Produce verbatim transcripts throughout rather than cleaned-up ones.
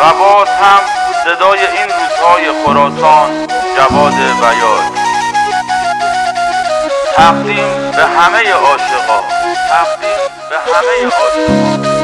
و باز هم صدای این روزهای خراسان جواد بیات. تقدیم به همه عاشقا، تقدیم به همه عاشقا.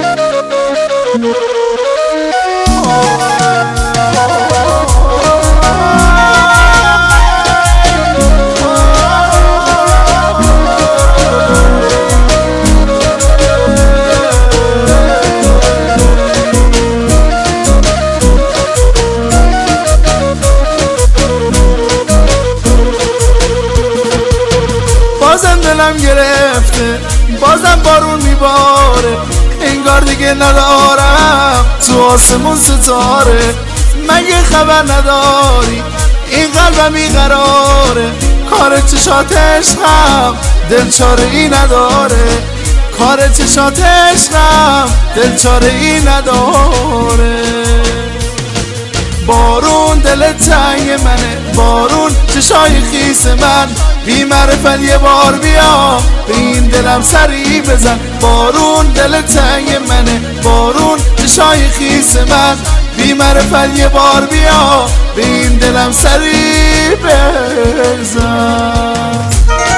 بازم دلم گرفته، بازم بارون میباره، انگار دیگه ندارم تو آسمون ستاره. مگه خبر نداری این قلبم بیقراره، کار چشات عشقم دل چاره ای نداره، کار چشات عشقم دل چاره ای نداره. بارون دل تنگ منه، بارون چشای خیس من، بی معرفت یه بار بیا به این دلم سری بزن. بارون دل تنگ منه، بارون چشای خیس من، بی معرفت یه بار بیا به این دلم سری بزن.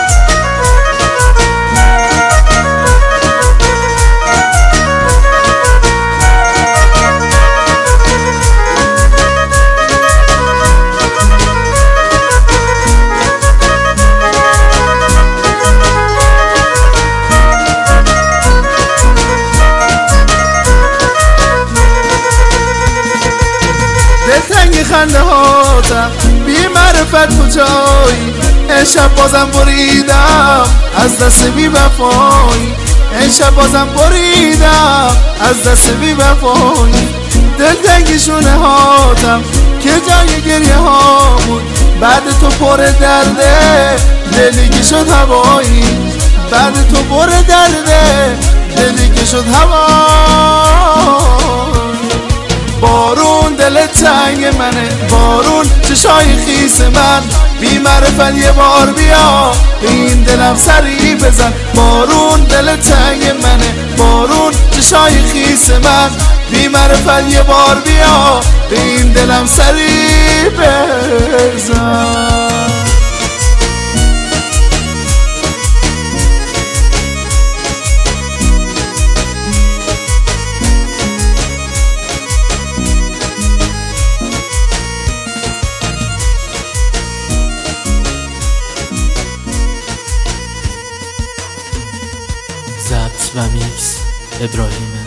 دلتنگ خنده هاتم، بی معرفت کجایی، امشب بازم بریدم از دست بی وفایی، امشب بازم بریدم از دست بی وفایی. دلتنگ شونه هاتم که جای گریه ها بود، بعد تو پر درده دلی که شد هوایی، بعد تو پر درده دلی که شد هوایی. بارون دل تنگ منه، بارون چشای خیس من، بی معرفت یه بار بیا به این دلم سری بزن. بارون دل تنگ منه، بارون چشای خیس من، بی معرفت یه بار بیا به این دلم سری بزن. ضبط و میکس ابراهیم